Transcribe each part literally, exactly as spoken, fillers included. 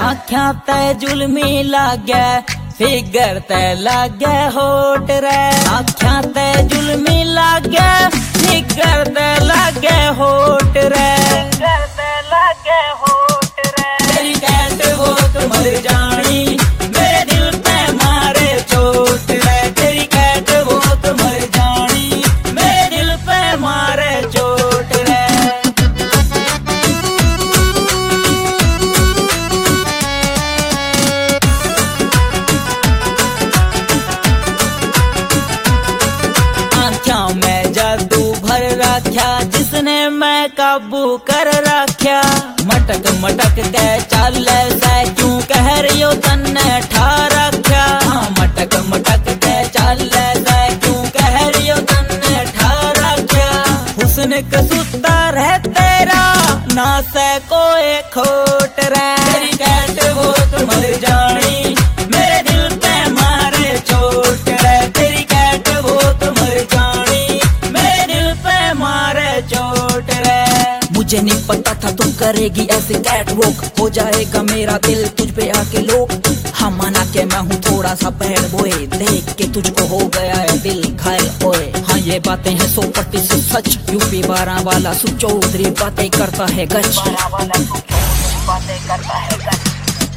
आख्या ते जुल्मी लागे फिगर ते लागे होट रे। आख्या ते जुल्मी लागे फिगर ते लागे होट रे। फिगर ते लागे होट रे। तेरी कैट वो तो मर जानी मेरे दिल पे मारे चोट रे। तेरी कैट वो तो मर जानी मेरे दिल पे मारे चोट रे। आँखों में जादू भर रख्या जिसने मैं काबू कर रख्या। मटक मटक के चल से क्यों कह रही हो तन्ने ठा रख्या। हाँ मटक मटक के चल से क्यों कह रही हो तन्ने ठा रख्या। हुस्न का सुतर है तेरा ना से कोई खोट रे। तेरी कैट वो तो मर जानी मेरे दिल पे मारे चोट रे। तेरी कैट वो तो मर जानी मेरे दिल पे मारे चोट रे। मुझे नहीं पता था तुम करेगी ऐसे कैट वॉक। हो जाएगा मेरा दिल तुझ पे आके लोग। हाँ माना के मैं हूँ थोड़ा सा बैड बॉय। देख के तुझको हो गया है दिल घायल ओए। हाँ ये बातें हैं सौ प्रतिशत सच। यूपी बारह वाला सुचौधरी बातें करता है गच। बातें करता है गच।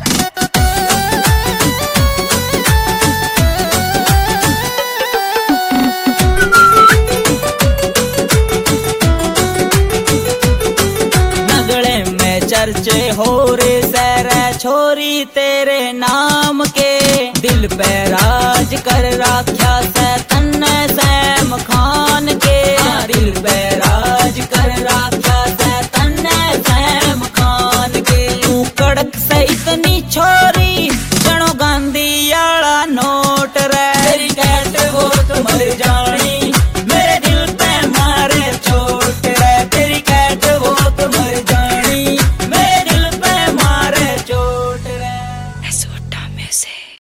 चर्चे हो रे सैरे छोरी तेरे नाम के। दिल पे राज कर राख्या से तन्ने सैम खान के। दिल पे राज कर राख्या से तन्ने सैम खान के। तू कड़क से इतनी छोरी जनो गांधी आला नोट रे। तेरी कैट वो तो मर जा